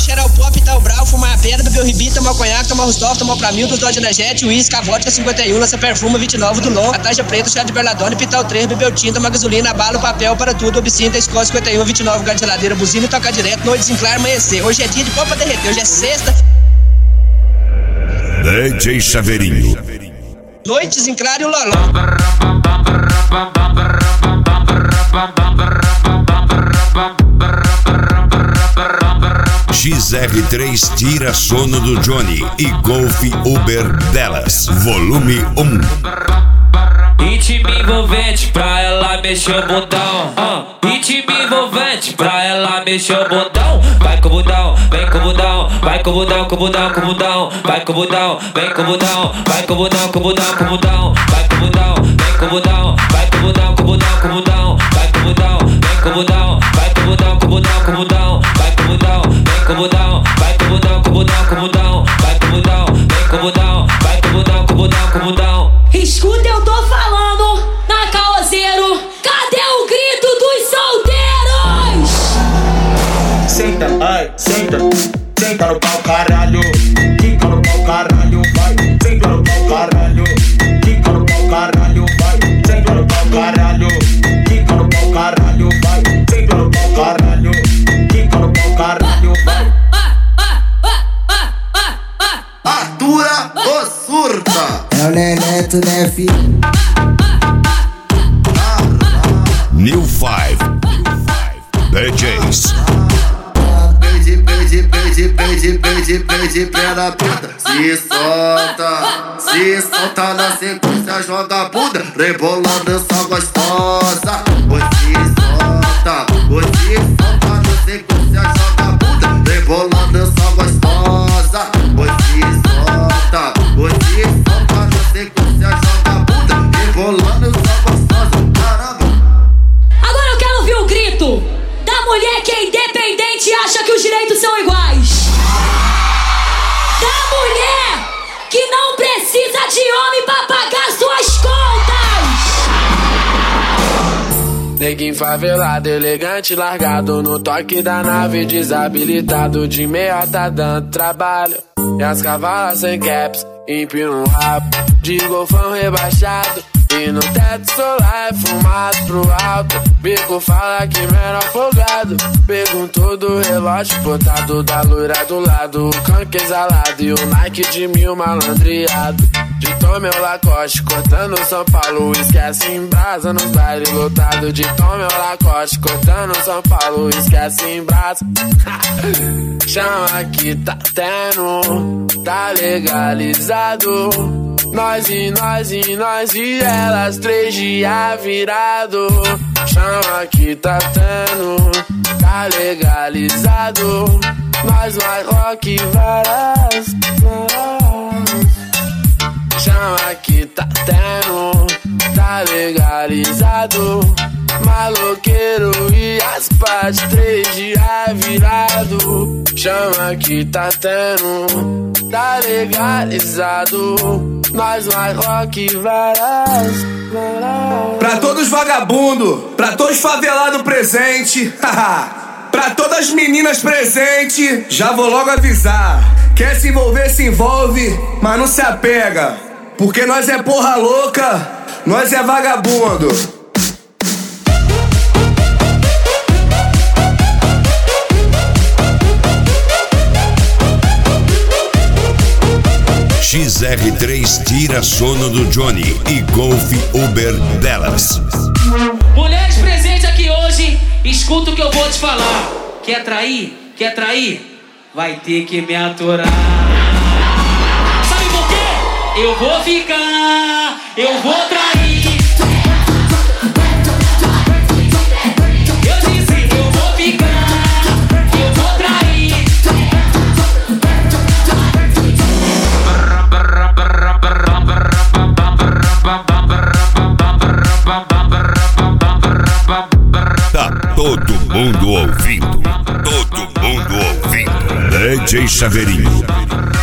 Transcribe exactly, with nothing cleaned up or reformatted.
cheirar o pó, pitar o brau, fumar a pedra, beber o ribi, tomar o conhaque, tomar o Rostov, tomar o Pramil, dos Dodge Energético, uísque, a vodka cinquenta e um, lança perfume, vinte e nove do Long, a taxa preta, chá de berladone, pitar o três, beber o tinta, tomar gasolina, a bala, o papel, para tudo, obcinta, escola cinquenta e um, vinte e nove, lugar de geladeira, buzina e tocar direto, noite desenclar, amanhecer. Hoje é dia de pó pra derreter, hoje é sexta. D J Chaveirinho. Noite desenclar e o loló. X R três tira sono do Johnny e Golf Uber delas, volume um. Ritmo envolvente pra ela mexer o botão. uh. Ritmo envolvente pra ela mexer o botão. Vai com o budão, vem com o budão. Vai com o budão, com o budão, com o budão. Vai com o budão, vem com o budão. Vai com o budão, com o budão, com o budão. Vai com o budão, vem com o budão. Vai com o budão, com o budão, com o budão. Vai com o budão, vem com o budão. Vai com o budão, com o budão, com o budão. Vai com o budão, vem com o budão. Vai com o budão, com o budão, com o budão. Vai com o budão, vem com o budão. Vai com o budão, com o budão, com o budão. Escuta, eu tô falando na Caoseiro. Cadê o grito dos solteiros? Senta, ai, senta, senta no pau, caralho. Quica no pau, caralho, vai. Senta no pau, caralho. Quica no pau, caralho, vai. Senta no pau, caralho. Quica no pau, caralho, vai. Senta no pau, caralho. Quica no pau, caralho, vai. Atura ou surta? É o Neneto, né, filho? New Five, D Js. Pede, pede, pede, pede, pede, pede, pena puta. Se solta, se solta na sequência, joga a bunda, rebolando essa gostosa. Você solta, você solta na sequência, joga a bunda, rebolando essa gostosa. Você solta, você solta na sequência, joga a bunda, rebolando essa gostosa. Caramba. Agora eu quero ouvir o grito da mulher que é independente e acha que os direitos são iguais. Da mulher que não precisa de homem pra pagar suas contas. Neguinho favelado, elegante, largado no toque da nave, desabilitado de meia tá dando trabalho. E as cavalas sem caps, empino um rabo de golfão rebaixado. E no teto solar é fumado pro alto. Bico fala que menor folgado. Perguntou do relógio botado da loira do lado. O canque exalado e o Nike de mil malandreado. De Tom meu Lacoste, cortando São Paulo. Esquece em brasa nos bailes lotados. De Tom meu Lacoste, cortando São Paulo. Esquece em brasa. Chama que tá tendo, tá legalizado. Nós e nós e nós e elas, três dias virado. Chama que tá tendo, tá legalizado. Nós mais rock e varas, varas. Chama que tá tendo, tá legalizado. Maloqueiro e as partes, três dias virado. Chama que tá tendo, tá legalizado. Nós mais rock e varas, varas. Pra todos vagabundos, pra todos favelados presente, pra todas as meninas presentes, já vou logo avisar. Quer se envolver, se envolve, mas não se apega. Porque nós é porra louca, nós é vagabundo. X R três tira sono do Johnny e Golf Uber delas. Mulheres presentes aqui hoje, escuta o que eu vou te falar. Quer trair? Quer trair? Vai ter que me aturar. Sabe por quê? Eu vou ficar, eu vou trair. Eu disse, eu vou ficar, eu vou trair. Tá todo mundo ouvindo, todo mundo ouvindo. D J Chaveirinho.